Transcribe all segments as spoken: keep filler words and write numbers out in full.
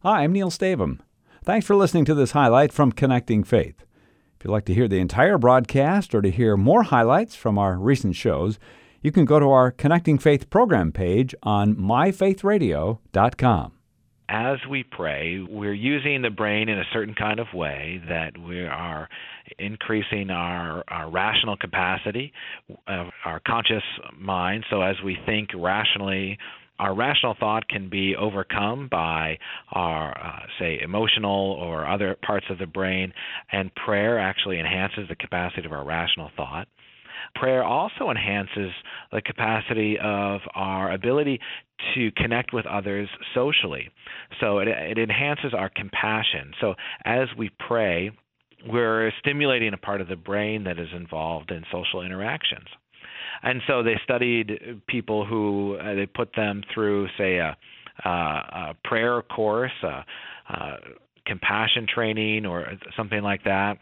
Hi, I'm Neil Stavum. Thanks for listening to this highlight from Connecting Faith. If you'd like to hear the entire broadcast or to hear more highlights from our recent shows, you can go to our Connecting Faith program page on my faith radio dot com. As we pray, we're using the brain in a certain kind of way that we are increasing our, our rational capacity, uh, our conscious mind. So as we think rationally, our rational thought can be overcome by our, uh, say, emotional or other parts of the brain, and prayer actually enhances the capacity of our rational thought. Prayer also enhances the capacity of our ability to connect with others socially. So it, it enhances our compassion. So as we pray, we're stimulating a part of the brain that is involved in social interactions. And so they studied people who, uh, they put them through, say, a, a, a prayer course, a, a compassion training or something like that,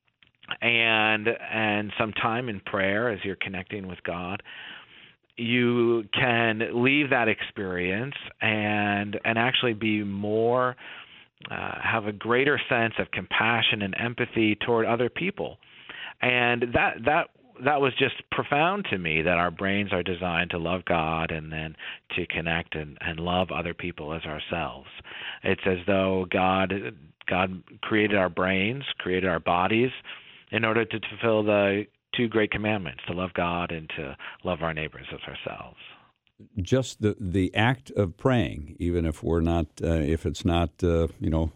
and and some time in prayer as you're connecting with God. You can leave that experience and and actually be more, uh, have a greater sense of compassion and empathy toward other people. And that that that was just profound to me, that our brains are designed to love God and then to connect and, and love other people as ourselves. It's as though God God created our brains, created our bodies in order to fulfill the two great commandments, to love God and to love our neighbors as ourselves. Just the, the act of praying, even if we're not, uh, if it's not, uh, you know,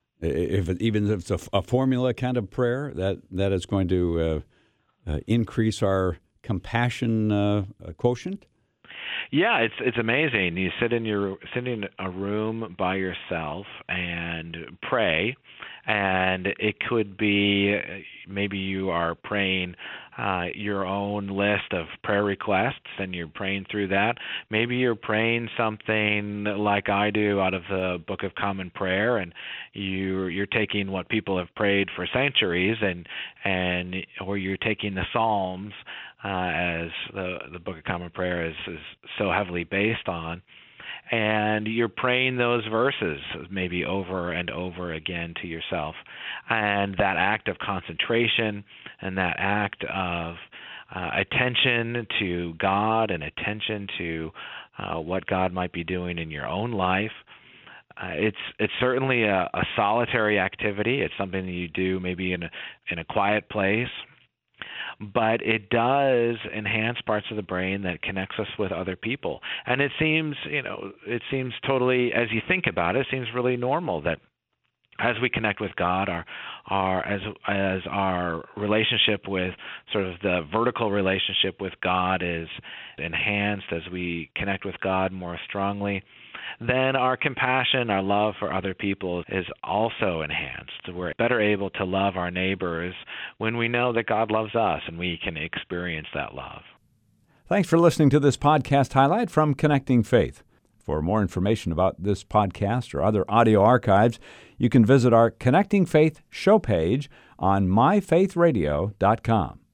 if it, even if it's a, a formula kind of prayer, that, that is going to uh, uh, increase our compassion uh, quotient? Yeah, it's it's amazing. You sit in your sit in a room by yourself and pray, and it could be maybe you are praying uh, your own list of prayer requests, and you're praying through that. Maybe you're praying something like I do out of the Book of Common Prayer, and you you're taking what people have prayed for centuries, and and or you're taking the Psalms. Uh, as the, the Book of Common Prayer is, is so heavily based on, and you're praying those verses maybe over and over again to yourself. And that act of concentration and that act of uh, attention to God and attention to uh, what God might be doing in your own life, Uh, it's it's certainly a, a solitary activity. It's something that you do maybe in a, in a quiet place, but it does enhance parts of the brain that connects us with other people. And it seems, you know, it seems totally, as you think about it, it seems really normal that as we connect with God, our, our as as our relationship with sort of the vertical relationship with God is enhanced, as we connect with God more strongly, then our compassion, our love for other people is also enhanced. We're better able to love our neighbors when we know that God loves us and we can experience that love. Thanks for listening to this podcast highlight from Connecting Faith. For more information about this podcast or other audio archives, you can visit our Connecting Faith show page on my faith radio dot com.